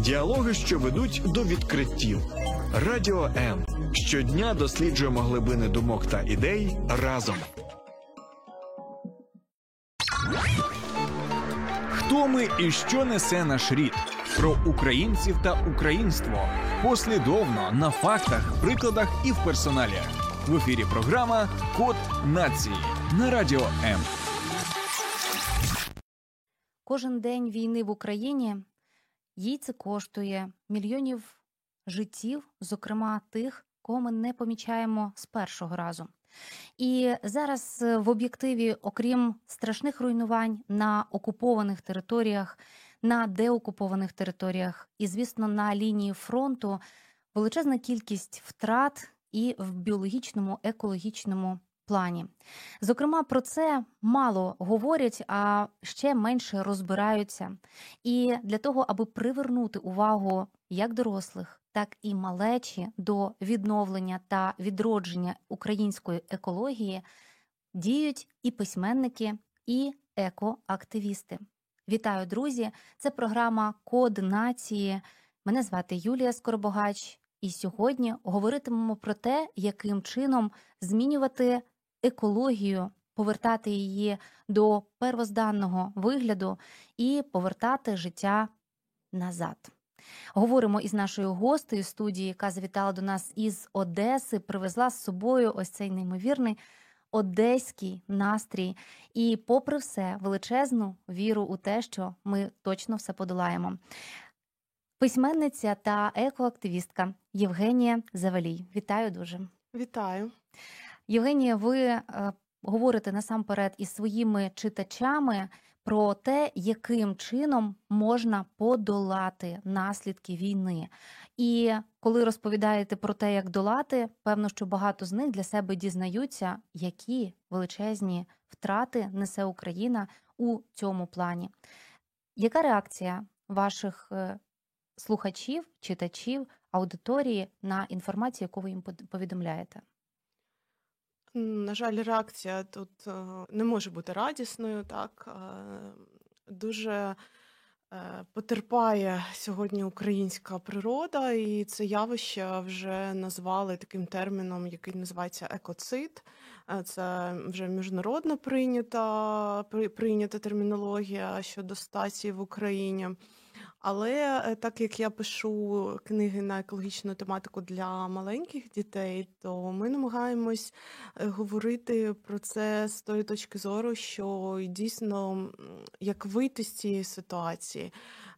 Діалоги, що ведуть до відкриттів. Радіо М. Щодня досліджуємо глибини думок та ідей разом. Хто ми і що несе наш рід? Про українців та українство. Послідовно, на фактах, прикладах і в персоналіях. В ефірі програма «Код нації» на Радіо М. Кожен день війни в Україні їй це коштує мільйонів життів, зокрема тих, кого ми не помічаємо з першого разу. І зараз в об'єктиві, окрім страшних руйнувань на окупованих територіях, на деокупованих територіях і, звісно, на лінії фронту, величезна кількість втрат і в біологічному, екологічному плані. Зокрема, про це мало говорять, а ще менше розбираються. І для того, аби привернути увагу як дорослих, так і малечі до відновлення та відродження української екології, діють і письменники, і екоактивісти. Вітаю, друзі! Це програма «Код нації». Мене звати Юлія Скоробогач. І сьогодні говоритимемо про те, яким чином змінювати екологію, повертати її до первозданного вигляду і повертати життя назад. Говоримо із нашою гостею студії, яка завітала до нас із Одеси, привезла з собою ось цей неймовірний одеський настрій і, попри все, величезну віру у те, що ми точно все подолаємо. Письменниця та екоактивістка Євгенія Завалій. Вітаю дуже. Вітаю. Євгенія, ви говорите насамперед із своїми читачами про те, яким чином можна подолати наслідки війни. І коли розповідаєте про те, як долати, певно, що багато з них для себе дізнаються, які величезні втрати несе Україна у цьому плані. Яка реакція ваших слухачів, читачів, аудиторії на інформацію, яку ви їм повідомляєте? На жаль, реакція тут не може бути радісною. Так? Дуже потерпає сьогодні українська природа, і це явище вже назвали таким терміном, який називається екоцид. Це вже міжнародно прийнята термінологія щодо ситуації в Україні. Але так як я пишу книги на екологічну тематику для маленьких дітей, то ми намагаємось говорити про це з тої точки зору, що дійсно як вийти з цієї ситуації.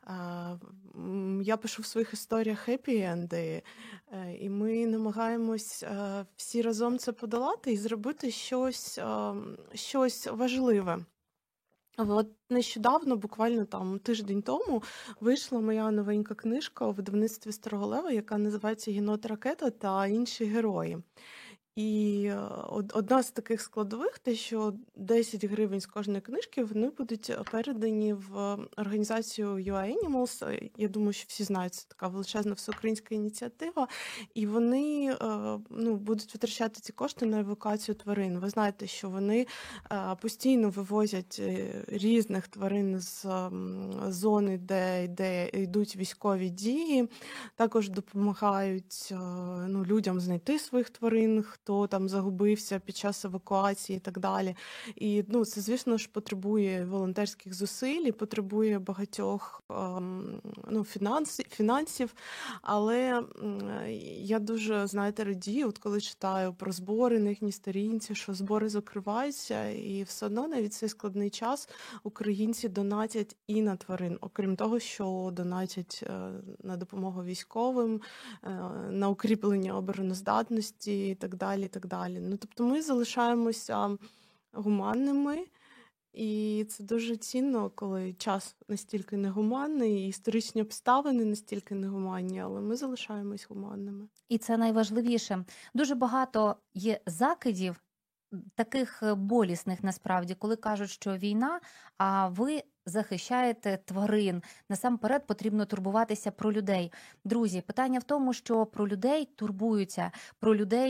Я пишу в своїх історіях хеппі-енди, і ми намагаємось всі разом це подолати і зробити щось важливе. От нещодавно, буквально там тиждень тому, вийшла моя новенька книжка у видавництві Старого Лева, яка називається «Єнот-ракета та інші герої». І одна з таких складових, те, що 10 гривень з кожної книжки, вони будуть передані в організацію UA Animals. Я думаю, що всі знають, це така величезна всеукраїнська ініціатива. І вони будуть витрачати ці кошти на евакуацію тварин. Ви знаєте, що вони постійно вивозять різних тварин з зони, де йдуть військові дії. Також допомагають людям знайти своїх тварин, хто там загубився під час евакуації і так далі. І це, звісно ж, потребує волонтерських зусиль, і потребує багатьох фінансів. Але я дуже, радію, от коли читаю про збори на їхній сторінці, що збори закриваються, і все одно навіть цей складний час українці донатять і на тварин, окрім того, що донатять на допомогу військовим, на укріплення обороноздатності і так далі, і так далі. Тобто ми залишаємося гуманними, і це дуже цінно, коли час настільки негуманний, і історичні обставини настільки негуманні, але ми залишаємось гуманними. І це найважливіше. Дуже багато є закидів, таких болісних насправді, коли кажуть, що війна, а ви захищаєте тварин. Насамперед потрібно турбуватися про людей. Друзі, питання в тому, що про людей турбуються, про людей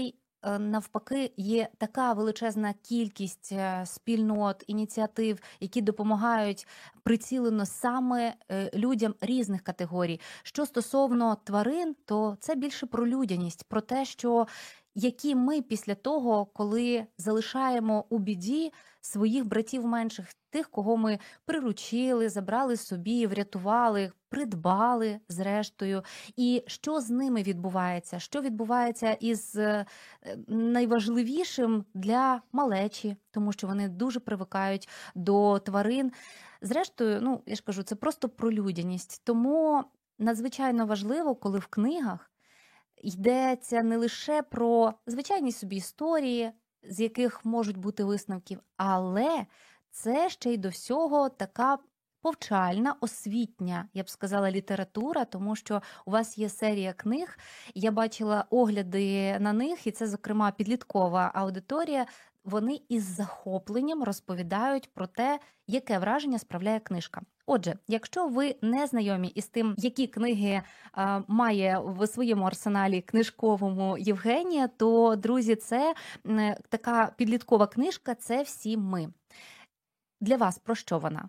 навпаки, є така величезна кількість спільнот, ініціатив, які допомагають прицілено саме людям різних категорій. Що стосовно тварин, то це більше про людяність, про те, що які ми після того, коли залишаємо у біді своїх братів менших, тих, кого ми приручили, забрали собі, врятували, придбали зрештою. І що з ними відбувається? Що відбувається із найважливішим для малечі, тому що вони дуже привикають до тварин. Зрештою, я ж кажу, це просто про людяність. Тому надзвичайно важливо, коли в книгах йдеться не лише про звичайні собі історії, з яких можуть бути висновки, але це ще й до всього така повчальна, освітня, я б сказала, література, тому що у вас є серія книг, я бачила огляди на них, і це, зокрема, підліткова аудиторія, вони із захопленням розповідають про те, яке враження справляє книжка. Отже, якщо ви не знайомі із тим, які книги має в своєму арсеналі книжковому Євгенія, то, друзі, це така підліткова книжка «Це всі ми». Для вас про що вона?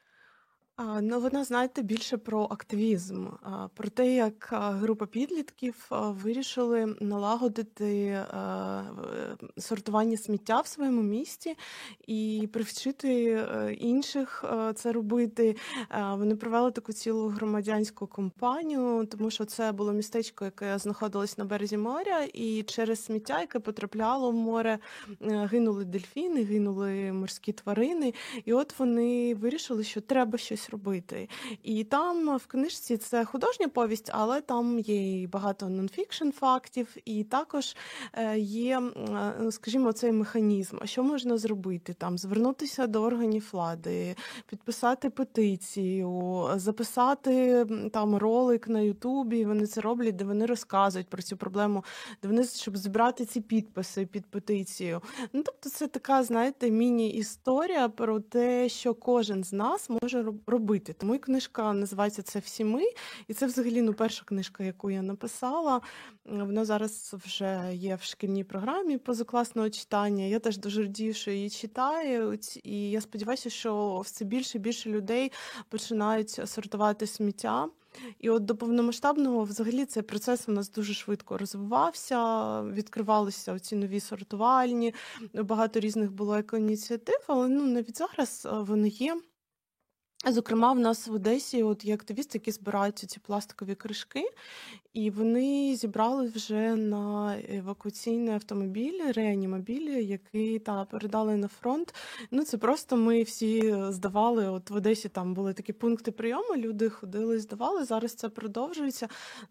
Вона, знаєте, більше про активізм, про те, як група підлітків вирішили налагодити сортування сміття в своєму місті і привчити інших це робити. Вони провели таку цілу громадянську кампанію, тому що це було містечко, яке знаходилось на березі моря, і через сміття, яке потрапляло в море, гинули дельфіни, гинули морські тварини. І от вони вирішили, що треба щось робити. І там в книжці це художня повість, але там є і багато нонфікшн фактів, і також є, скажімо, цей механізм. А що можна зробити? Там звернутися до органів влади, підписати петицію, записати там ролик на Ютубі, вони це роблять, де вони розказують про цю проблему, де вони, щоб збирати ці підписи під петицію. Тобто це така, знаєте, міні-історія про те, що кожен з нас може робити. Тому і книжка називається «Це всі ми». І це взагалі перша книжка, яку я написала. Вона зараз вже є в шкільній програмі позакласного читання. Я теж дуже радію, що її читають. І я сподіваюся, що все більше і більше людей починають сортувати сміття. І от до повномасштабного взагалі цей процес у нас дуже швидко розвивався, відкривалися ці нові сортувальні, багато різних було екоініціатив, але навіть зараз вони є. Зокрема, в нас в Одесі є активісти, які збирають ці пластикові кришки, і вони зібрали вже на евакуаційний автомобіль, реанімобіль, який передали на фронт. Це просто ми всі здавали, в Одесі там були такі пункти прийому, люди ходили, здавали, зараз це продовжується.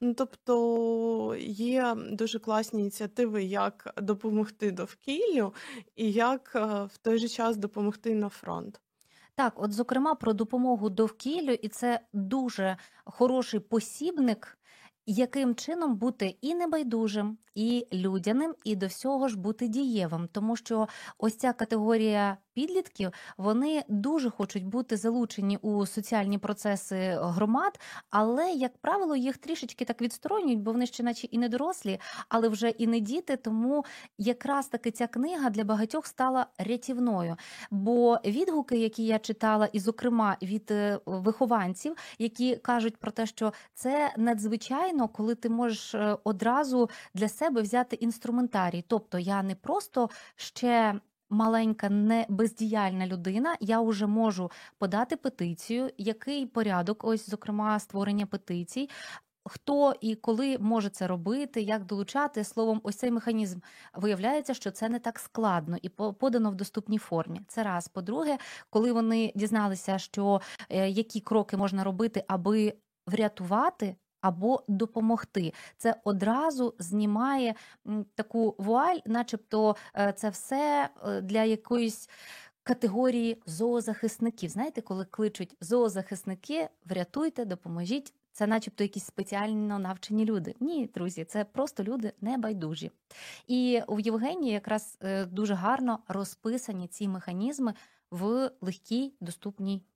Тобто є дуже класні ініціативи, як допомогти довкіллю і як в той же час допомогти на фронт. Так, зокрема, про допомогу довкіллю, і це дуже хороший посібник, яким чином бути і небайдужим, і людяним, і до всього ж бути дієвим. Тому що ось ця категорія підлітків, вони дуже хочуть бути залучені у соціальні процеси громад, але, як правило, їх трішечки так відсторонюють, бо вони ще наче і не дорослі, але вже і не діти, тому якраз таки ця книга для багатьох стала рятівною. Бо відгуки, які я читала, і, зокрема, від вихованців, які кажуть про те, що це надзвичайно, коли ти можеш одразу для себе взяти інструментарій. Тобто я не просто ще маленька, не бездіяльна людина, я вже можу подати петицію, який порядок, зокрема, створення петицій, хто і коли може це робити, як долучати. Словом, ось цей механізм. Виявляється, що це не так складно і подано в доступній формі. Це раз. По-друге, коли вони дізналися, що які кроки можна робити, аби врятувати або допомогти. Це одразу знімає таку вуаль, начебто це все для якоїсь категорії зоозахисників. Знаєте, коли кличуть зоозахисники, врятуйте, допоможіть, це начебто якісь спеціально навчені люди. Ні, друзі, це просто люди небайдужі. І у Євгенії якраз дуже гарно розписані ці механізми в легкій, доступній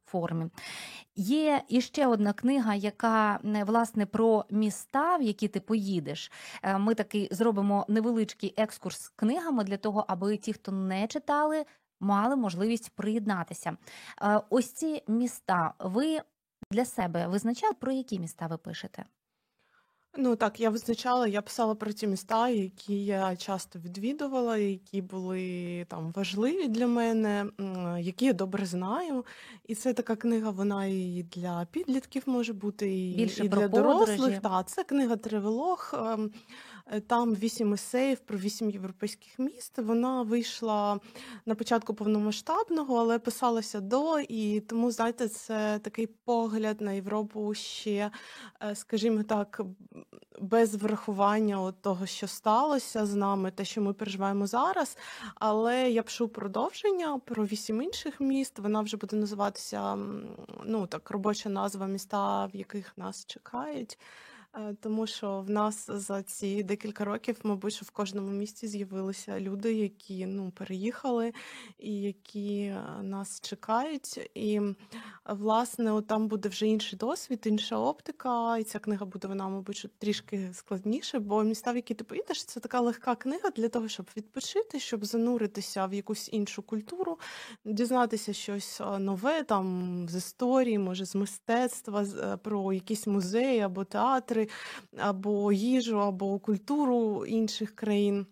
формі. Є іще одна книга, яка, власне, про міста, в які ти поїдеш. Ми такий зробимо невеличкий екскурс з книгами для того, аби ті, хто не читали, мали можливість приєднатися. Ось ці міста, ви для себе визначали, про які міста ви пишете? Ну так, я писала про ті міста, які я часто відвідувала, які були там важливі для мене, які я добре знаю. І це така книга, вона і для підлітків може бути, Більше і про для дорослих. подорожі. Так, це книга Тревелог. Там 8 есеїв про 8 європейських міст. Вона вийшла на початку повномасштабного, але писалася до, і тому, знаєте, це такий погляд на Європу ще, скажімо так, без врахування от того, що сталося з нами, те, що ми переживаємо зараз. Але я пишу продовження про 8 інших міст. Вона вже буде називатися, ну так, робоча назва міста, в яких нас чекають. Тому що в нас за ці декілька років, мабуть, що в кожному місті з'явилися люди, які переїхали і які нас чекають. І, власне, от там буде вже інший досвід, інша оптика. І ця книга буде, вона, мабуть, що трішки складніше, бо міста, в які ти поїдеш, це така легка книга для того, щоб відпочити, щоб зануритися в якусь іншу культуру, дізнатися щось нове там з історії, може, з мистецтва, про якісь музеї або театри, або їжу, або культуру інших країн.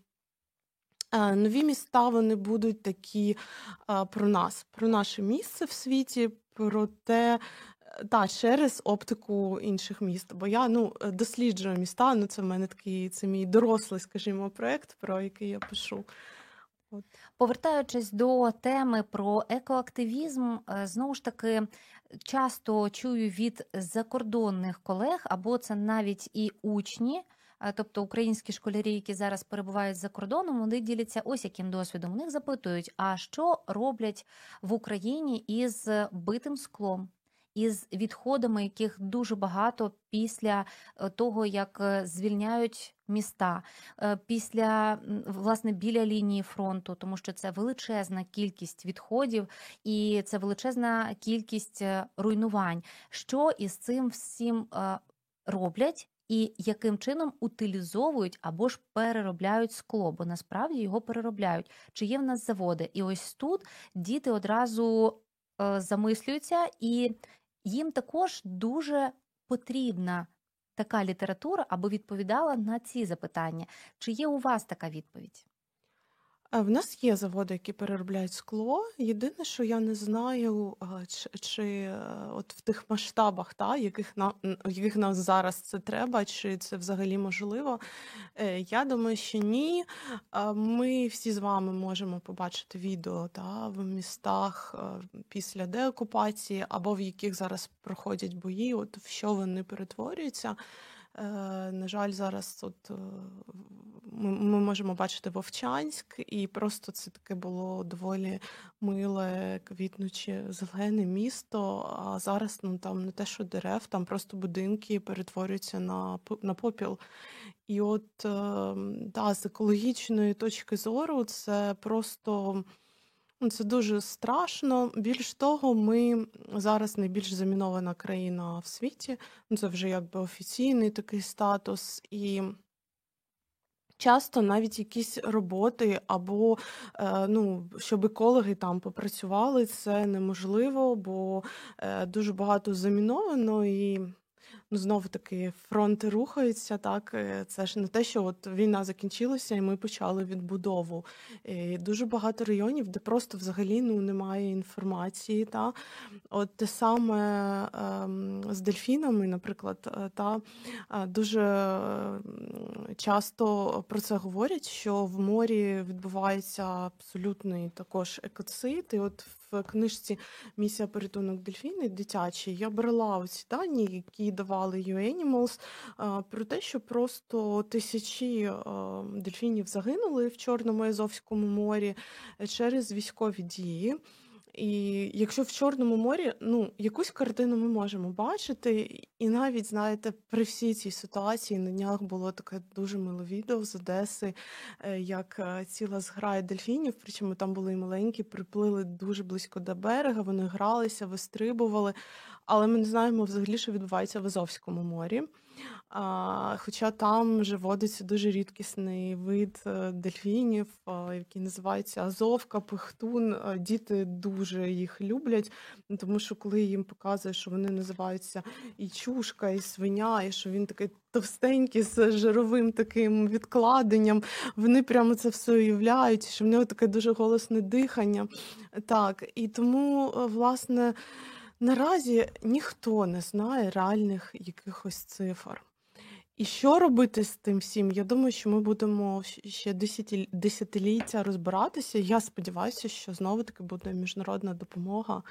Нові міста, вони будуть такі про нас, про наше місце в світі, про те, через оптику інших міст. Бо я досліджую міста, це в мене такий, це мій дорослий, скажімо, проєкт, про який я пишу. От. Повертаючись до теми про екоактивізм, знову ж таки, часто чую від закордонних колег, або це навіть і учні, тобто українські школярі, які зараз перебувають за кордоном, вони діляться ось яким досвідом. У них запитують, а що роблять в Україні із битим склом, із відходами, яких дуже багато після того, як звільняють міста, після, власне, біля лінії фронту, тому що це величезна кількість відходів і це величезна кількість руйнувань. Що із цим всім роблять і яким чином утилізовують або ж переробляють скло, бо насправді його переробляють. Чи є в нас заводи? І ось тут діти одразу замислюються, і їм також дуже потрібна така література, аби відповідала на ці запитання. Чи є у вас така відповідь? В нас є заводи, які переробляють скло. Єдине, що я не знаю, чи от в тих масштабах, яких нас зараз це треба, чи це взагалі можливо. Я думаю, що ні. Ми всі з вами можемо побачити відео в містах після деокупації, або в яких зараз проходять бої, от в що вони перетворюються. На жаль, зараз ми можемо бачити Вовчанськ, і просто це таке було доволі миле, квітнуче, зелене місто, а зараз там не те, що дерев, там просто будинки перетворюються на попіл. І от, з екологічної точки зору це просто... Це дуже страшно. Більш того, ми зараз найбільш замінована країна в світі. Це вже якби офіційний такий статус. І часто навіть якісь роботи або, щоб екологи там попрацювали, це неможливо, бо дуже багато заміновано і... Знову-таки, фронти рухаються, так, це ж не те, що от війна закінчилася і ми почали відбудову. І дуже багато районів, де просто взагалі немає інформації. От те саме з дельфінами, наприклад, дуже часто про це говорять, що в морі відбувається абсолютний також екоцид. І от в книжці «Місія порятунок дельфіни» дитячій я брала оці дані, які давали UAnimals, про те, що просто тисячі дельфінів загинули в Чорному і Азовському морі через військові дії. І якщо в Чорному морі, якусь картину ми можемо бачити, і навіть, знаєте, при всій цій ситуації на днях було таке дуже миле відео з Одеси, як ціла зграя дельфінів, причому там були і маленькі, приплили дуже близько до берега, вони гралися, вистрибували, але ми не знаємо взагалі, що відбувається в Азовському морі. Хоча там вже водиться дуже рідкісний вид дельфінів, який називається азовка, пихтун. Діти дуже їх люблять, тому що коли їм показують, що вони називаються і чушка, і свиня, і що він такий товстенький з жировим таким відкладенням, вони прямо це все уявляють, що в нього таке дуже голосне дихання. Так, і тому, власне, наразі ніхто не знає реальних якихось цифр. І що робити з тим всім? Я думаю, що ми будемо ще десятиліття розбиратися. Я сподіваюся, що знову-таки буде міжнародна допомога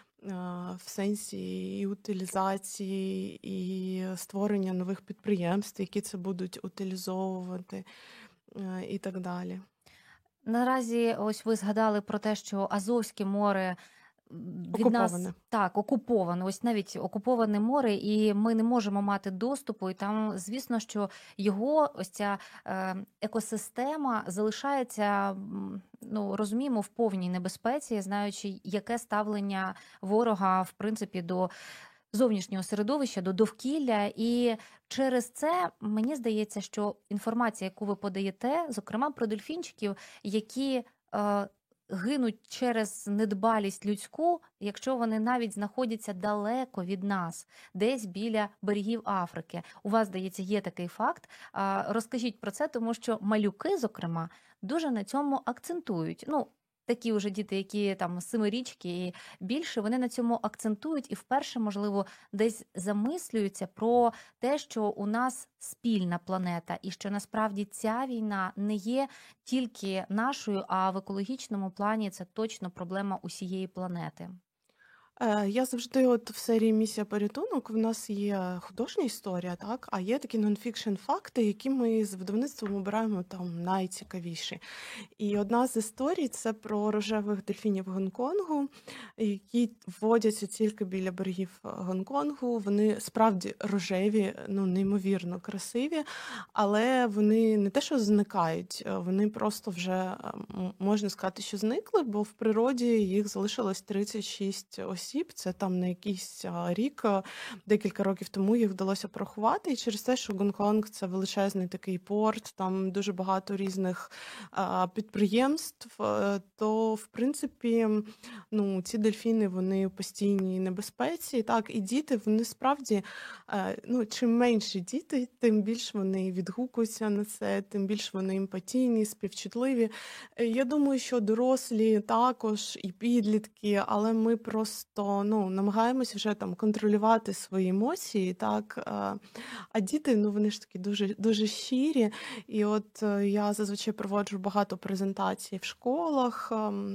в сенсі і утилізації, і створення нових підприємств, які це будуть утилізовувати, і так далі. Наразі ось ви згадали про те, що Азовське море від нас Окуповане. так окуповане, ось навіть окуповане море, і ми не можемо мати доступу. І там, звісно, що його ось ця екосистема залишається, розуміємо, в повній небезпеці, знаючи, яке ставлення ворога в принципі до зовнішнього середовища, до довкілля. І через це мені здається, що інформація, яку ви подаєте, зокрема про дельфінчиків, які гинуть через недбалість людську, якщо вони навіть знаходяться далеко від нас, десь біля берегів Африки. У вас, здається, є такий факт. Розкажіть про це, тому що малюки, зокрема, дуже на цьому акцентують. Такі вже діти, які там 7-річки і більше, вони на цьому акцентують і вперше, можливо, десь замислюються про те, що у нас спільна планета і що насправді ця війна не є тільки нашою, а в екологічному плані це точно проблема усієї планети. Я завжди в серії «Місія порятунок» в нас є художня історія, так, а є такі нонфікшн факти, які ми з видавництвом обираємо там найцікавіші. І одна з історій – це про рожевих дельфінів Гонконгу, які водяться тільки біля берегів Гонконгу. Вони справді рожеві, неймовірно красиві, але вони не те, що зникають, вони просто вже, можна сказати, що зникли, бо в природі їх залишилось 36 осіб. Це там на якийсь рік, декілька років тому їх вдалося порахувати. І через те, що Гонконг – це величезний такий порт, там дуже багато різних підприємств, то, в принципі, ці дельфіни, вони в постійній небезпеці. Так, і діти, вони справді, чим менші діти, тим більш вони відгукуються на це, тим більш вони емпатійні, співчутливі. Я думаю, що дорослі також і підлітки, але ми просто намагаємося вже там контролювати свої емоції, так, а діти, вони ж такі дуже, дуже щирі, і я зазвичай проводжу багато презентацій в школах,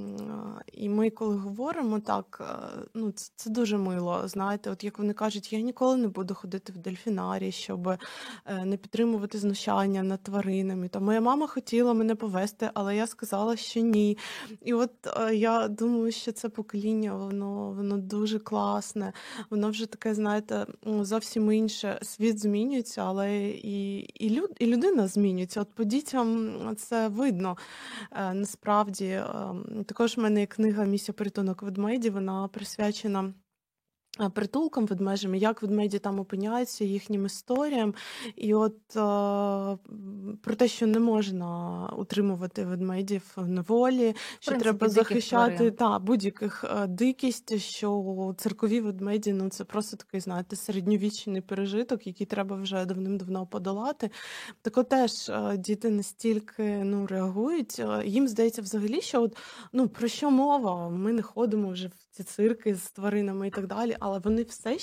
і ми, коли говоримо так, це дуже мило, знаєте, як вони кажуть, я ніколи не буду ходити в дельфінарій, щоб не підтримувати знущання над тваринами, то моя мама хотіла мене повести, але я сказала, що ні, і я думаю, що це покоління, воно дуже класне, воно вже таке, знаєте, зовсім інше. Світ змінюється, але і людина змінюється. По дітям це видно. Насправді, також в мене є книга «Місія порятунок ведмедів», вона присвячена притулкам ведмежим, як ведмеді там опиняються, їхнім історіям. І про те, що не можна утримувати ведмедів в неволі, що треба захищати будь-яких дикість, що циркові ведмеді, це просто такий, знаєте, середньовічний пережиток, який треба вже давним-давно подолати. Так теж діти настільки реагують, їм здається взагалі, що про що мова? Ми не ходимо вже в ці цирки з тваринами і так далі, але вони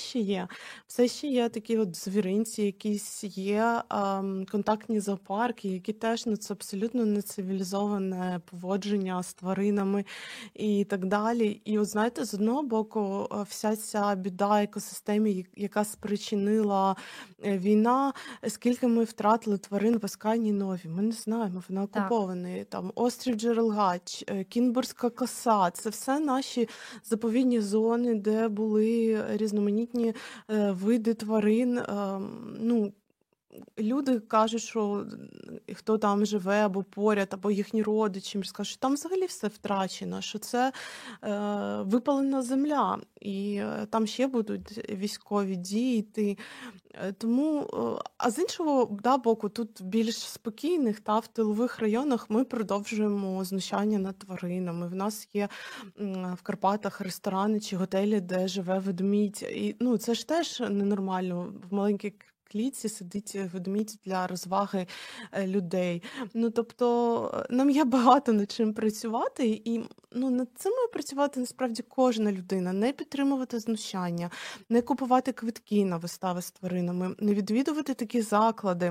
все ще є такі от звіринці, якісь є контактні зоопарки, які теж, ну, це абсолютно нецивілізоване поводження з тваринами і так далі. І от знаєте, з одного боку, вся ця біда екосистемі, яка спричинила війна, скільки ми втратили тварин в Асканії Нові, ми не знаємо, вона Так. окупований. Там острів Джерелгач, Кінбурзька коса, це все наші заповідні зони, де були різноманітні види тварин. Ну, люди кажуть, що хто там живе або поряд, або їхні родичі, скажуть, що там взагалі все втрачено, що це випалена земля, і там ще будуть військові дії йти. Тому, а з іншого боку, тут в більш спокійних та в тилових районах ми продовжуємо знущання над тваринами. В нас є в Карпатах ресторани чи готелі, де живе ведмідь. І ну, це ж теж ненормально. В маленькій клітці сидить ведмідь для розваги людей. Ну, тобто, нам є багато над чим працювати, і ну, над цим має працювати насправді кожна людина. Не підтримувати знущання, не купувати квитки на вистави з тваринами, не відвідувати такі заклади.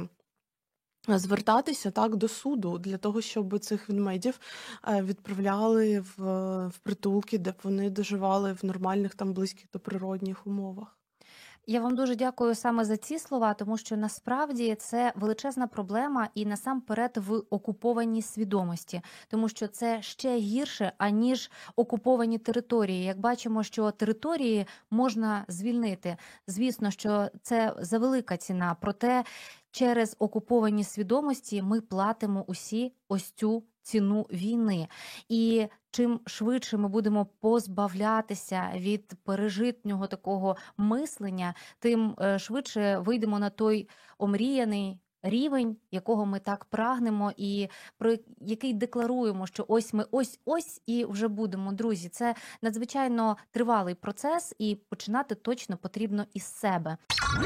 Звертатися так до суду для того, щоб цих ведмедів відправляли в притулки, де б вони доживали в нормальних, там близьких до природних умовах. Я вам дуже дякую саме за ці слова, тому що насправді це величезна проблема і насамперед в окупованій свідомості, тому що це ще гірше, аніж окуповані території. Як бачимо, що території можна звільнити. Звісно, що це завелика ціна, проте через окуповані свідомості ми платимо усі ось цю ціну війни. І чим швидше ми будемо позбавлятися від пережитнього такого мислення, тим швидше вийдемо на той омріяний рівень, якого ми так прагнемо, і про який декларуємо, що ось ми ось і вже будемо. Друзі, це надзвичайно тривалий процес, і починати точно потрібно із себе.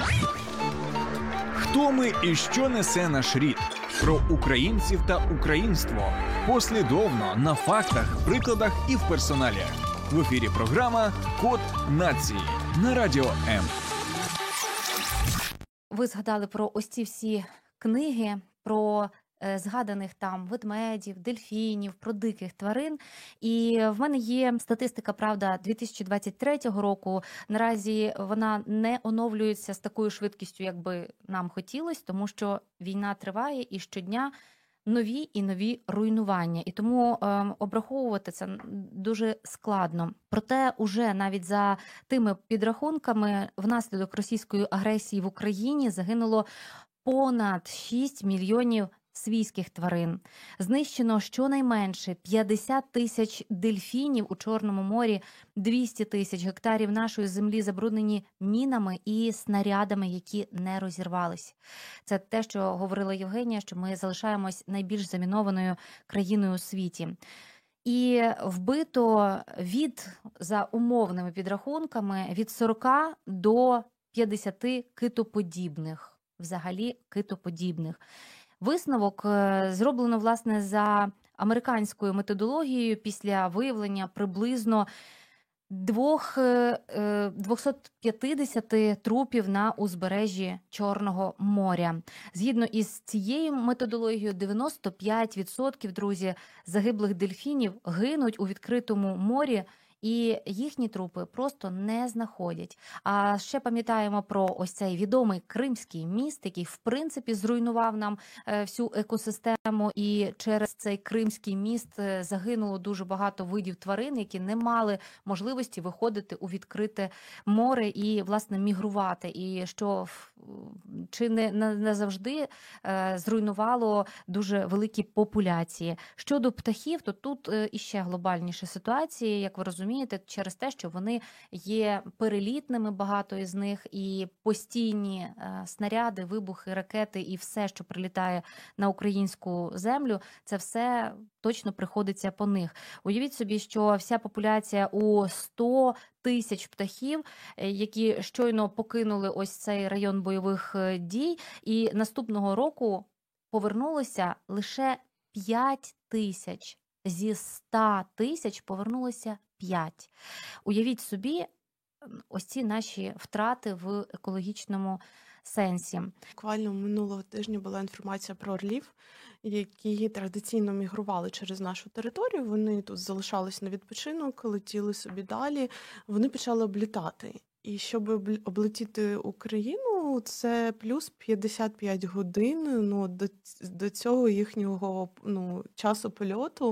Хто ми і що несе наш рід? Про українців та українство. Послідовно, на фактах, прикладах і в персоналі. В ефірі програма «Код нації» на Радіо М. Ви згадали про ось ці всі книги, про згаданих там ведмедів, дельфінів, про диких тварин. І в мене є статистика, правда, 2023 року. Наразі вона не оновлюється з такою швидкістю, як би нам хотілося, тому що війна триває і щодня нові і нові руйнування. І тому обраховувати це дуже складно. Проте уже навіть за тими підрахунками внаслідок російської агресії в Україні загинуло понад 6 мільйонів свійських тварин. Знищено щонайменше 50 тисяч дельфінів у Чорному морі, 200 тисяч гектарів нашої землі забруднені мінами і снарядами, які не розірвались. Це те, що говорила Євгенія, що ми залишаємось найбільш замінованою країною у світі. І вбито за умовними підрахунками, від 40 до 50 китоподібних, взагалі китоподібних. Висновок зроблено, власне, за американською методологією після виявлення приблизно 250 трупів на узбережжі Чорного моря. Згідно із цією методологією, 95%, друзі, загиблих дельфінів гинуть у відкритому морі, і їхні трупи просто не знаходять. А ще пам'ятаємо про ось цей відомий Кримський міст, який, в принципі, зруйнував нам всю екосистему. І через цей Кримський міст загинуло дуже багато видів тварин, які не мали можливості виходити у відкрите море і, власне, мігрувати. І що чи не завжди зруйнувало дуже великі популяції. Щодо птахів, то тут іще глобальніша ситуація, як ви розумієте, через те, що вони є перелітними, багато із них, і постійні снаряди, вибухи, ракети і все, що прилітає на українську землю, це все точно приходиться по них. Уявіть собі, що вся популяція у 100 тисяч птахів, які щойно покинули ось цей район бойових дій, і наступного року повернулося лише 5 тисяч. Зі 100 тисяч повернулося 5. Уявіть собі, ось ці наші втрати в екологічному сенсі. Буквально минулого тижня була інформація про орлів, які традиційно мігрували через нашу територію. Вони тут залишались на відпочинок, летіли собі далі. Вони почали облітати. І щоб облетіти Україну, це плюс 55 годин до цього їхнього часу польоту.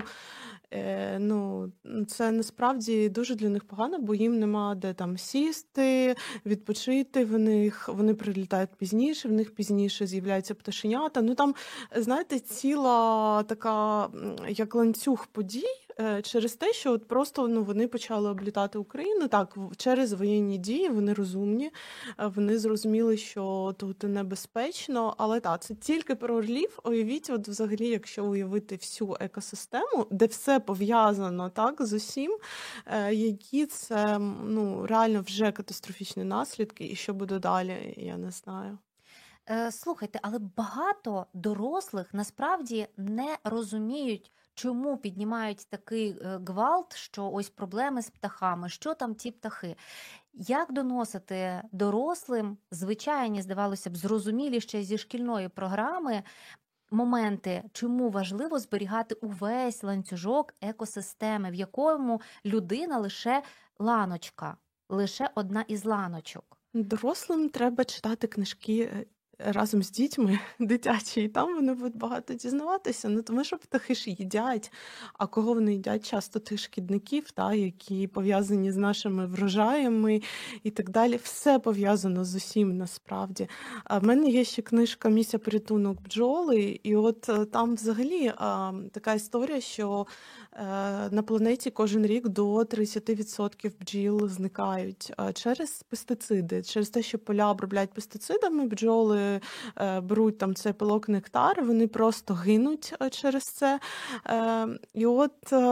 Це насправді дуже для них погано, бо їм нема де там сісти, відпочити. Вони прилітають пізніше, в них пізніше з'являються пташенята. Там, знаєте, ціла така, як ланцюг подій, через те, що от просто вони почали облітати Україну. Так, через воєнні дії вони розумні, вони зрозуміли, що тут небезпечно, але так, це тільки про орлів. Уявіть, от взагалі, якщо уявити всю екосистему, де все пов'язано так з усім, які це реально вже катастрофічні наслідки, і що буде далі, я не знаю. Слухайте, але багато дорослих насправді не розуміють, чому піднімають такий гвалт, що ось проблеми з птахами, що там ті птахи. Як доносити дорослим звичайні, здавалося б, зрозумілі ще зі шкільної програми моменти, чому важливо зберігати увесь ланцюжок екосистеми, в якому людина лише ланочка, лише одна із ланочок? Дорослим треба читати книжки разом з дітьми дитячі, і там вони будуть багато дізнаватися. Тому що птахи ж їдять, а кого вони їдять? Часто тих шкідників, які пов'язані з нашими врожаями і так далі. Все пов'язано з усім насправді. В мене є ще книжка «Місія порятунок бджоли», і от там взагалі така історія, що на планеті кожен рік до 30% бджіл зникають через пестициди, через те, що поля обробляють пестицидами, бджоли беруть там цей пилок нектар, вони просто гинуть через це. І от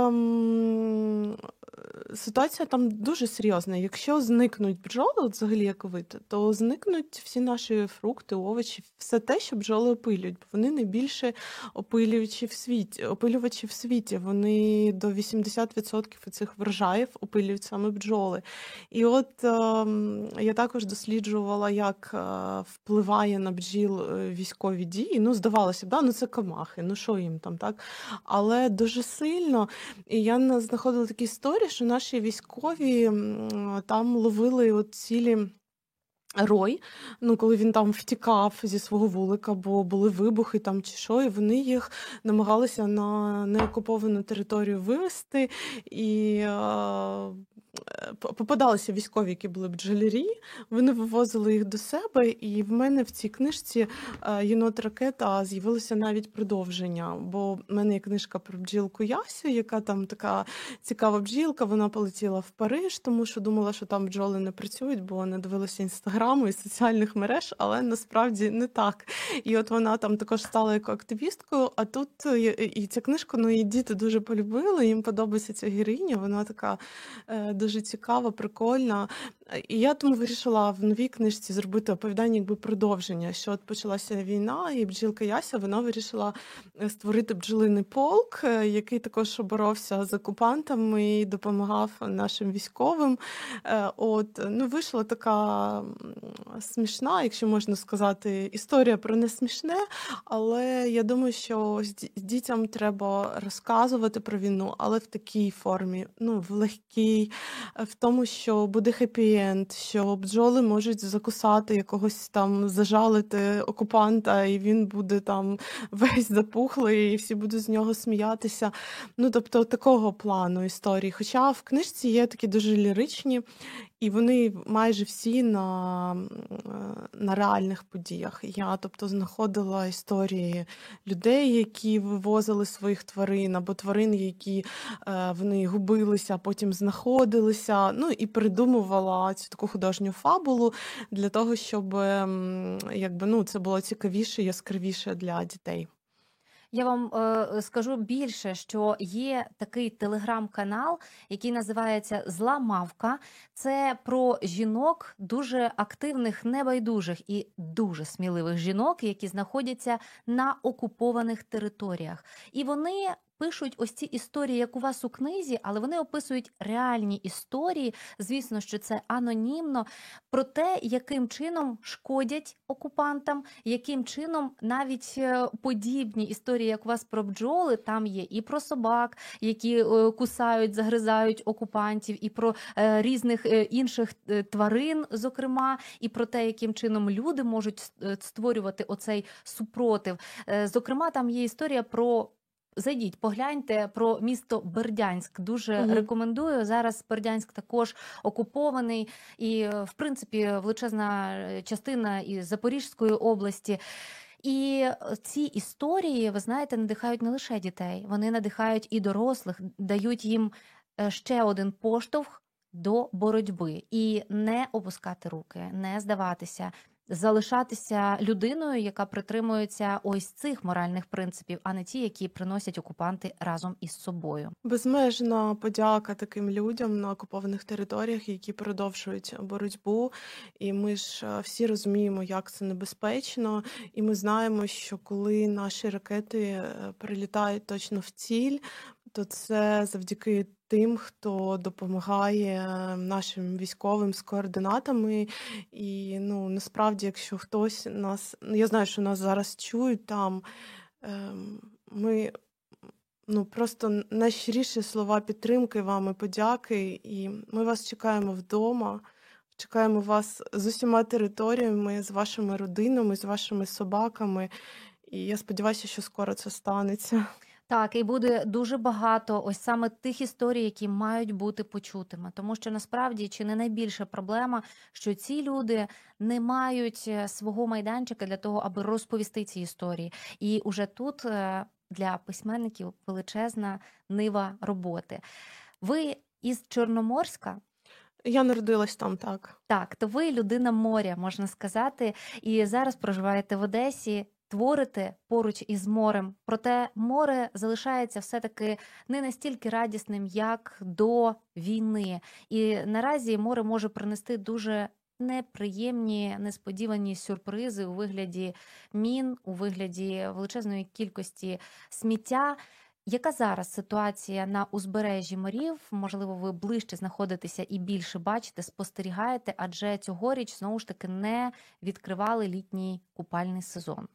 ситуація там дуже серйозна. Якщо зникнуть бджоли, от взагалі як вид, то зникнуть всі наші фрукти, овочі, все те, що бджоли опилюють. Бо вони найбільше опилювачі в світі. Вони до 80% цих врожаїв опилюють саме бджоли. І от я також досліджувала, як впливає на бджіл військові дії. Здавалося б, це комахи, що їм там, так? Але дуже сильно. І я знаходила такі історії, що наші військові там ловили от цілі рой, коли він там втікав зі свого вулика, бо були вибухи там чи що, і вони їх намагалися на неокуповану територію вивезти, і попадалися військові, які були бджолярі, вони вивозили їх до себе, і в мене в цій книжці «Єнот-ракета» з'явилося навіть продовження, бо в мене є книжка про бджілку Ясю, яка там така цікава бджілка, вона полетіла в Париж, тому що думала, що там бджоли не працюють, бо не дивилася інстаграму і соціальних мереж, але насправді не так. І от вона там також стала екоактивісткою, а тут і ця книжка, її діти дуже полюбили, їм подобається ця героїня, вона така дуже цікава, прикольна. І я тому вирішила в новій книжці зробити оповідання, якби продовження, що от почалася війна, і бджілка Яся, вона вирішила створити бджолиний полк, який також боровся з окупантами і допомагав нашим військовим. Вийшла така смішна, якщо можна сказати, історія про несмішне, але я думаю, що дітям треба розказувати про війну, але в такій формі, в легкій, в тому, що буде хеппі-енд, що бджоли можуть закусати якогось там, зажалити окупанта, і він буде там весь запухлий, і всі будуть з нього сміятися. Тобто такого плану історії. Хоча в книжці є такі дуже ліричні, і вони майже всі на реальних подіях. Я, знаходила історії людей, які вивозили своїх тварин, або тварин, які вони губилися, а потім знаходилися. І придумувала цю таку художню фабулу для того, щоб це було цікавіше, яскравіше для дітей. Я вам скажу більше, що є такий телеграм-канал, який називається «Зла мавка». Це про жінок, дуже активних, небайдужих і дуже сміливих жінок, які знаходяться на окупованих територіях. І вони пишуть ось ці історії, як у вас у книзі, але вони описують реальні історії. Звісно, що це анонімно, про те, яким чином шкодять окупантам, яким чином навіть подібні історії, як у вас про бджоли, там є і про собак, які кусають, загризають окупантів, і про різних інших тварин, зокрема, і про те, яким чином люди можуть створювати оцей супротив. Зокрема, там є історія про... Зайдіть, погляньте про місто Бердянськ. Дуже рекомендую. Зараз Бердянськ також окупований. І, в принципі, величезна частина із Запорізької області. І ці історії, ви знаєте, надихають не лише дітей. Вони надихають і дорослих, дають їм ще один поштовх до боротьби. І не опускати руки, не здаватися, залишатися людиною, яка притримується ось цих моральних принципів, а не ті, які приносять окупанти разом із собою. Безмежна подяка таким людям на окупованих територіях, які продовжують боротьбу. І ми ж всі розуміємо, як це небезпечно. І ми знаємо, що коли наші ракети прилітають точно в ціль, то це завдяки тим, хто допомагає нашим військовим з координатами. І, насправді, якщо хтось нас... Я знаю, що нас зараз чують там. Ми... просто найщиріші слова підтримки вам і подяки. І ми вас чекаємо вдома. Чекаємо вас з усіма територіями, з вашими родинами, з вашими собаками. І я сподіваюся, що скоро це станеться. Так, і буде дуже багато ось саме тих історій, які мають бути почутими. Тому що насправді чи не найбільша проблема, що ці люди не мають свого майданчика для того, аби розповісти ці історії. І уже тут для письменників величезна нива роботи. Ви із Чорноморська? Я народилась там, так. Так, то ви людина моря, можна сказати, і зараз проживаєте в Одесі. Творите поруч із морем, проте море залишається все-таки не настільки радісним, як до війни. І наразі море може принести дуже неприємні, несподівані сюрпризи у вигляді мін, у вигляді величезної кількості сміття. Яка зараз ситуація на узбережжі морів? Можливо, ви ближче знаходитеся і більше бачите, спостерігаєте, адже цьогоріч, знову ж таки, не відкривали літній купальний сезон.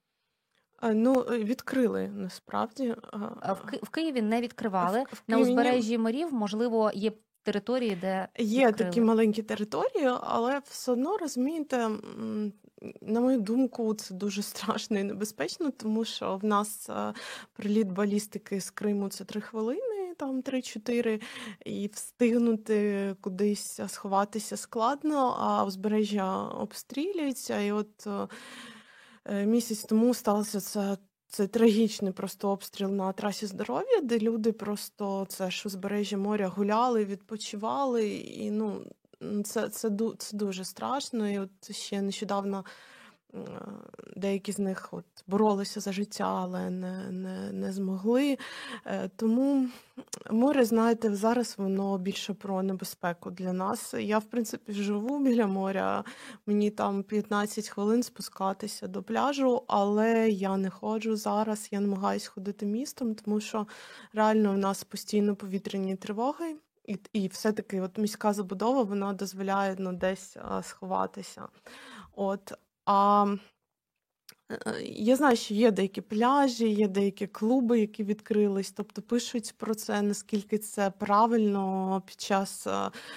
Відкрили, насправді. В Києві не відкривали. На узбережжі морів, можливо, є території, де є відкрили. Такі маленькі території, але все одно, розумієте, на мою думку, це дуже страшно і небезпечно, тому що в нас приліт балістики з Криму – це 3 хвилини, там 3-4, і встигнути кудись сховатися складно, а узбережжя обстрілюється, і от місяць тому стався це трагічний просто обстріл на трасі здоров'я, де люди просто, це ж узбережжя моря, гуляли, відпочивали, і це дуже страшно. І от ще нещодавно деякі з них боролися за життя, але не змогли. Тому море, знаєте, зараз воно більше про небезпеку для нас. Я, в принципі, живу біля моря, мені там 15 хвилин спускатися до пляжу, але я не ходжу зараз, я намагаюсь ходити містом, тому що реально в нас постійно повітряні тривоги. І все-таки міська забудова, вона дозволяє десь сховатися. А я знаю, що є деякі пляжі, є деякі клуби, які відкрились, тобто пишуть про це, наскільки це правильно під час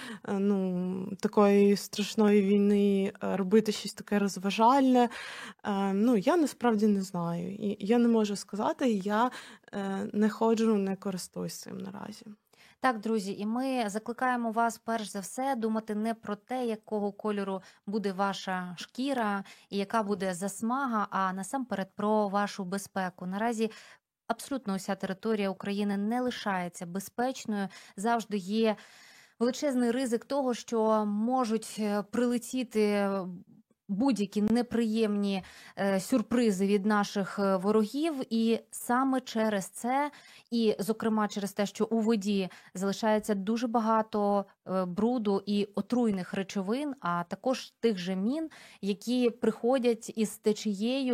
такої страшної війни робити щось таке розважальне. Я насправді не знаю. І я не можу сказати, я не ходжу, не користуюсь цим наразі. Так, друзі, і ми закликаємо вас, перш за все, думати не про те, якого кольору буде ваша шкіра і яка буде засмага, а насамперед про вашу безпеку. Наразі абсолютно уся територія України не лишається безпечною, завжди є величезний ризик того, що можуть прилетіти будь-які неприємні сюрпризи від наших ворогів, і саме через це, і, зокрема, через те, що у воді залишається дуже багато бруду і отруйних речовин, а також тих же мін, які приходять із течією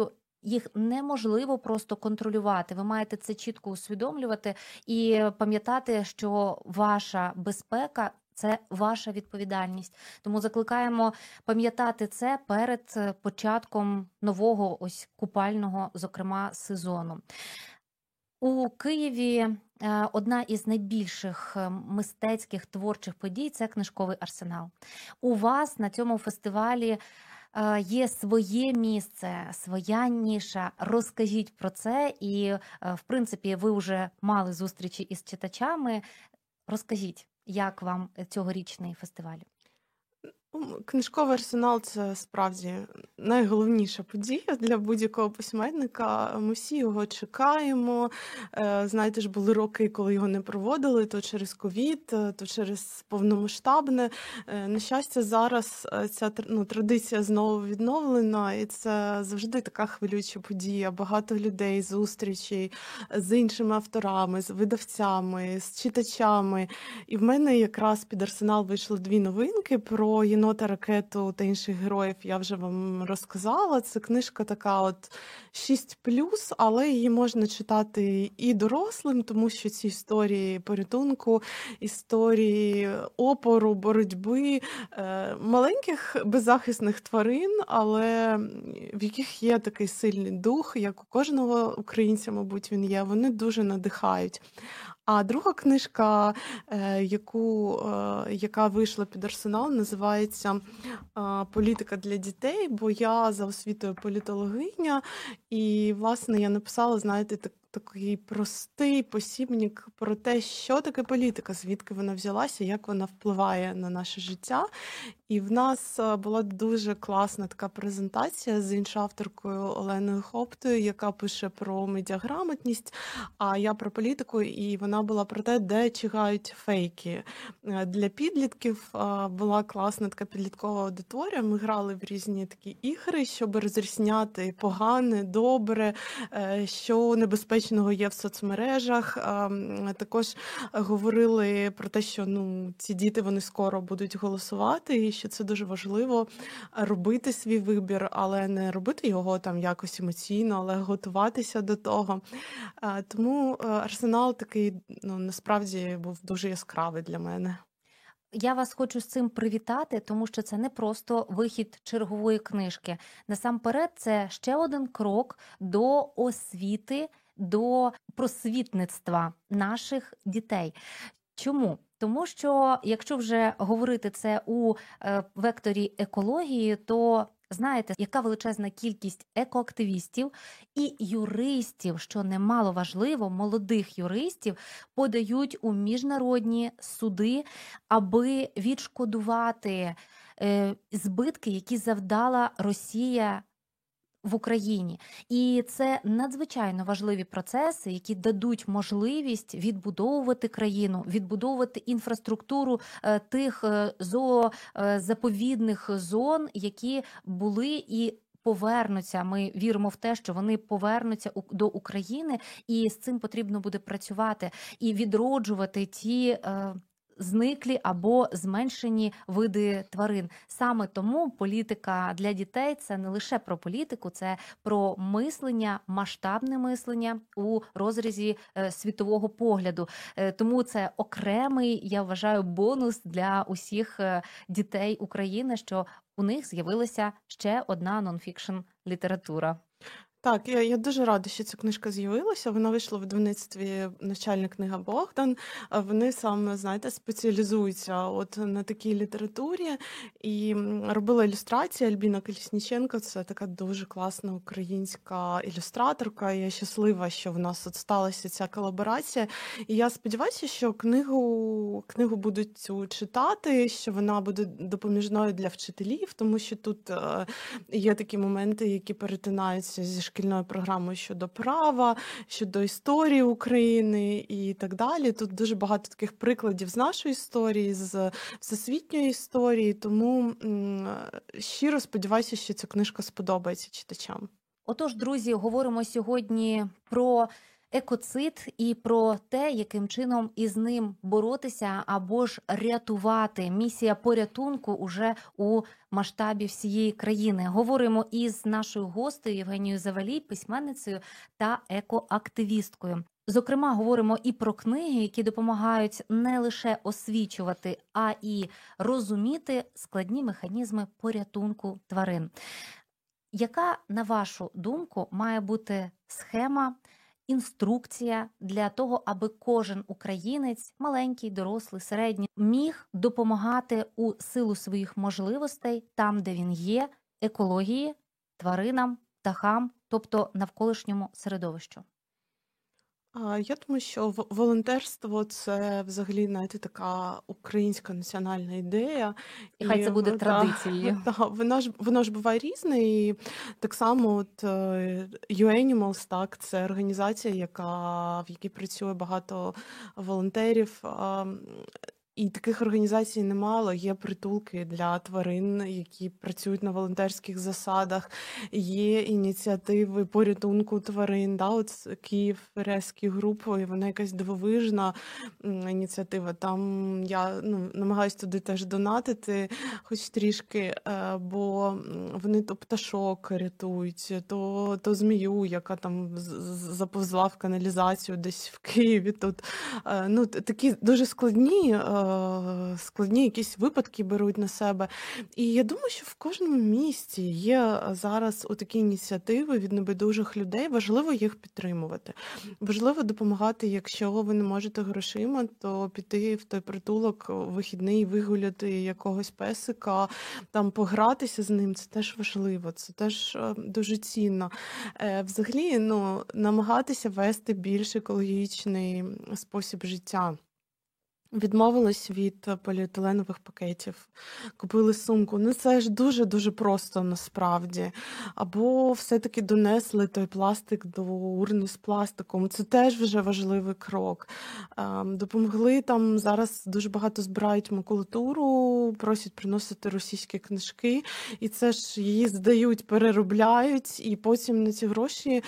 їх неможливо просто контролювати. Ви маєте це чітко усвідомлювати і пам'ятати, що ваша безпека – це ваша відповідальність. Тому закликаємо пам'ятати це перед початком нового ось купального, зокрема, сезону. У Києві одна із найбільших мистецьких творчих подій – це книжковий арсенал. У вас на цьому фестивалі є своє місце, своя ніша. Розкажіть про це і, в принципі, ви вже мали зустрічі із читачами. Розкажіть, як вам цьогорічний фестиваль? Книжковий арсенал – це справді найголовніша подія для будь-якого письменника. Ми всі його чекаємо. Знаєте ж, були роки, коли його не проводили, то через ковід, то через повномасштабне. На щастя, зараз ця традиція знову відновлена, і це завжди така хвилююча подія. Багато людей, зустрічей з іншими авторами, з видавцями, з читачами. І в мене якраз під арсенал вийшло 2 новинки про єнота Ракету та інших героїв. Я вже вам розказала. Це книжка така от 6+, але її можна читати і дорослим, тому що ці історії порятунку, історії опору, боротьби, маленьких беззахисних тварин, але в яких є такий сильний дух, як у кожного українця, мабуть, він є. Вони дуже надихають. А друга книжка, яка вийшла під арсенал, називається «Політика для дітей», бо я за освітою політологиня, і, власне, я написала, знаєте, такий простий посібник про те, що таке політика, звідки вона взялася, як вона впливає на наше життя. І в нас була дуже класна така презентація з іншою авторкою Оленою Хоптою, яка пише про медіаграмотність, а я про політику, і вона була про те, де чигають фейки. Для підлітків була класна така підліткова аудиторія, ми грали в різні такі ігри, щоб розрізняти погане, добре, що небезпечного є в соцмережах. Також говорили про те, що ці діти, вони скоро будуть голосувати, і що це дуже важливо робити свій вибір, але не робити його там якось емоційно, але готуватися до того. Тому арсенал такий, насправді, був дуже яскравий для мене. Я вас хочу з цим привітати, тому що це не просто вихід чергової книжки. Насамперед, це ще один крок до освіти, до просвітництва наших дітей. Чому? Тому що, якщо вже говорити це у векторі екології, то знаєте, яка величезна кількість екоактивістів і юристів, що немало важливо, молодих юристів, подають у міжнародні суди, аби відшкодувати збитки, які завдала Росія в Україні. І це надзвичайно важливі процеси, які дадуть можливість відбудовувати країну, відбудовувати інфраструктуру тих зоозаповідних зон, які були і повернуться. Ми віримо в те, що вони повернуться до України, і з цим потрібно буде працювати і відроджувати ті зниклі або зменшені види тварин. Саме тому політика для дітей – це не лише про політику, це про мислення, масштабне мислення у розрізі світового погляду. Тому це окремий, я вважаю, бонус для усіх дітей України, що у них з'явилася ще одна нонфікшн література. Так, я дуже рада, що ця книжка з'явилася. Вона вийшла в видавництві «Навчальна книга Богдан». Вони саме, знаєте, спеціалізуються на такій літературі. І робила ілюстрації Альбіна Колісніченко. Це така дуже класна українська ілюстраторка. Я щаслива, що в нас сталася ця колаборація. І я сподіваюся, що книгу будуть цю читати, що вона буде допоміжною для вчителів, тому що тут є такі моменти, які перетинаються зі шкільною програмою щодо права, щодо історії України і так далі. Тут дуже багато таких прикладів з нашої історії, з всесвітньої історії, тому щиро сподіваюся, що ця книжка сподобається читачам. Отож, друзі, говоримо сьогодні про екоцид і про те, яким чином із ним боротися або ж рятувати. Місія порятунку уже у масштабі всієї країни. Говоримо із нашою гостею Євгенією Завалій, письменницею та екоактивісткою. Зокрема, говоримо і про книги, які допомагають не лише освічувати, а і розуміти складні механізми порятунку тварин. Яка, на вашу думку, має бути схема, інструкція для того, аби кожен українець, маленький, дорослий, середній, міг допомагати у силу своїх можливостей там, де він є, екології, тваринам, птахам, тобто навколишньому середовищу? Я думаю, що волонтерство – це взагалі, знаєте, така українська національна ідея. І хай це буде та, традицією. воно ж буває різне. І так само от UAnimals, так, це організація, в якій працює багато волонтерів. І таких організацій немало. Є притулки для тварин, які працюють на волонтерських засадах. Є ініціативи порятунку тварин. Да? От Київ Rescue Group, і вона якась дивовижна ініціатива. Там я намагаюся туди теж донатити, хоч трішки, бо вони то пташок рятують, то змію, яка там заповзла в каналізацію десь в Києві. Тут такі дуже складні якісь випадки беруть на себе. І я думаю, що в кожному місті є зараз такі ініціативи від небайдужих людей. Важливо їх підтримувати. Важливо допомагати, якщо ви не можете грошима, то піти в той притулок вихідний, вигуляти якогось песика, там погратися з ним. Це теж важливо, це теж дуже цінно. Взагалі, намагатися вести більш екологічний спосіб життя. Відмовились від поліетиленових пакетів, купили сумку. Це ж дуже-дуже просто насправді. Або все-таки донесли той пластик до урни з пластиком. Це теж вже важливий крок. Допомогли там, зараз дуже багато збирають макулатуру, просять приносити російські книжки. І це ж її здають, переробляють, і потім на ці гроші,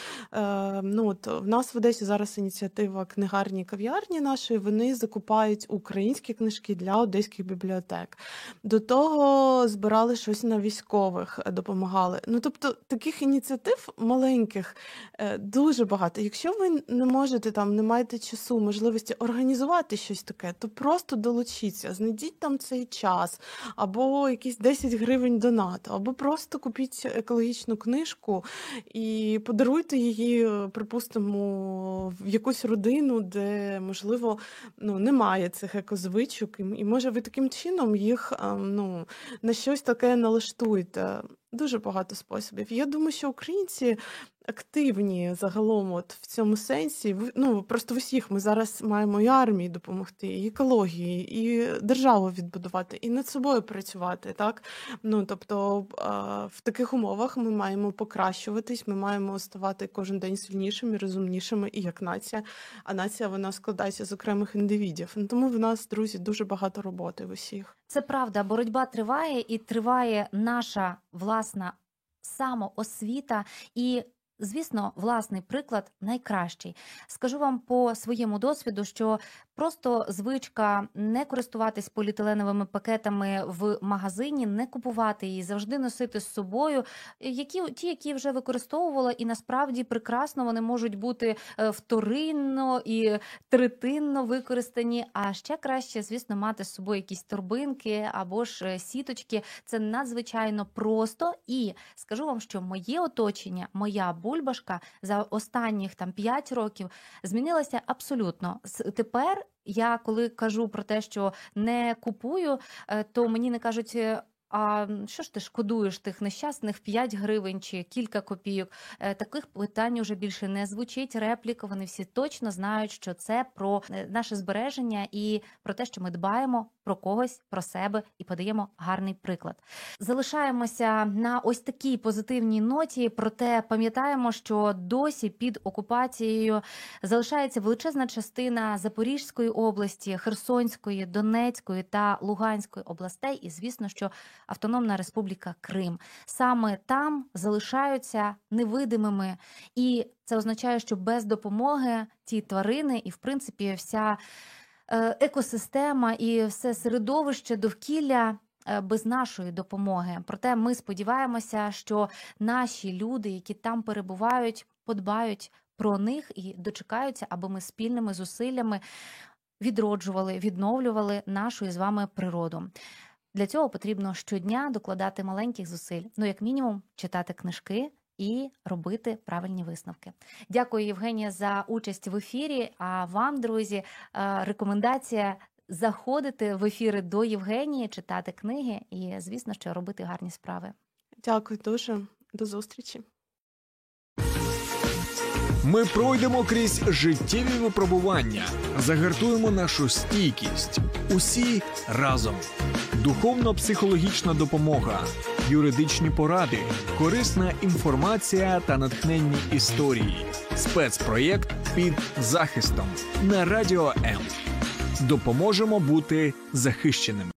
в нас в Одесі зараз ініціатива книгарні і кав'ярні нашої, вони закупають українські книжки для одеських бібліотек. До того збирали щось на військових, допомагали. Тобто таких ініціатив маленьких дуже багато. Якщо ви не можете, не маєте часу, можливості організувати щось таке, то просто долучіться, знайдіть там цей час, або якісь 10 гривень донату, або просто купіть екологічну книжку і подаруйте її, припустимо, в якусь родину, де, можливо, немає цих екозвичок, і може ви таким чином їх на щось таке налаштуєте. Дуже багато способів. Я думаю, що українці активні загалом в цьому сенсі. Просто в усіх ми зараз маємо і армії допомогти, і екології, і державу відбудувати, і над собою працювати. Так? Тобто в таких умовах ми маємо покращуватись, ми маємо ставати кожен день сильнішими, розумнішими, і як нація. А нація, вона складається з окремих індивідів. Тому в нас, друзі, дуже багато роботи в усіх. Це правда, боротьба триває, і триває наша власна самоосвіта, і, звісно, власний приклад найкращий. Скажу вам по своєму досвіду, що просто звичка не користуватись поліетиленовими пакетами в магазині, не купувати її, завжди носити з собою, які вже використовувала, і насправді прекрасно вони можуть бути вторинно і третинно використані, а ще краще, звісно, мати з собою якісь торбинки або ж сіточки. Це надзвичайно просто, і скажу вам, що моє оточення, моя бульбашка за останніх 5 років змінилася абсолютно. Тепер я, коли кажу про те, що не купую, то мені не кажуть: а що ж ти шкодуєш тих нещасних 5 гривень чи кілька копійок? Таких питань уже більше не звучить, реплік. Вони всі точно знають, що це про наше збереження і про те, що ми дбаємо про когось, про себе і подаємо гарний приклад. Залишаємося на ось такій позитивній ноті, проте пам'ятаємо, що досі під окупацією залишається величезна частина Запорізької області, Херсонської, Донецької та Луганської областей і, звісно, що Автономна Республіка Крим. Саме там залишаються невидимими, і це означає, що без допомоги ті тварини і, в принципі, вся екосистема і все середовище довкілля без нашої допомоги. Проте ми сподіваємося, що наші люди, які там перебувають, подбають про них і дочекаються, аби ми спільними зусиллями відроджували, відновлювали нашу із вами природу. Для цього потрібно щодня докладати маленьких зусиль, як мінімум читати книжки і робити правильні висновки. Дякую, Євгенія, за участь в ефірі. А вам, друзі, рекомендація заходити в ефіри до Євгенії, читати книги і, звісно, що робити гарні справи. Дякую дуже. До зустрічі. Ми пройдемо крізь життєві випробування, загартуємо нашу стійкість. Усі разом. Духовно-психологічна допомога, юридичні поради, корисна інформація та натхненні історії. Спецпроєкт «Під захистом» на Радіо М. Допоможемо бути захищеними.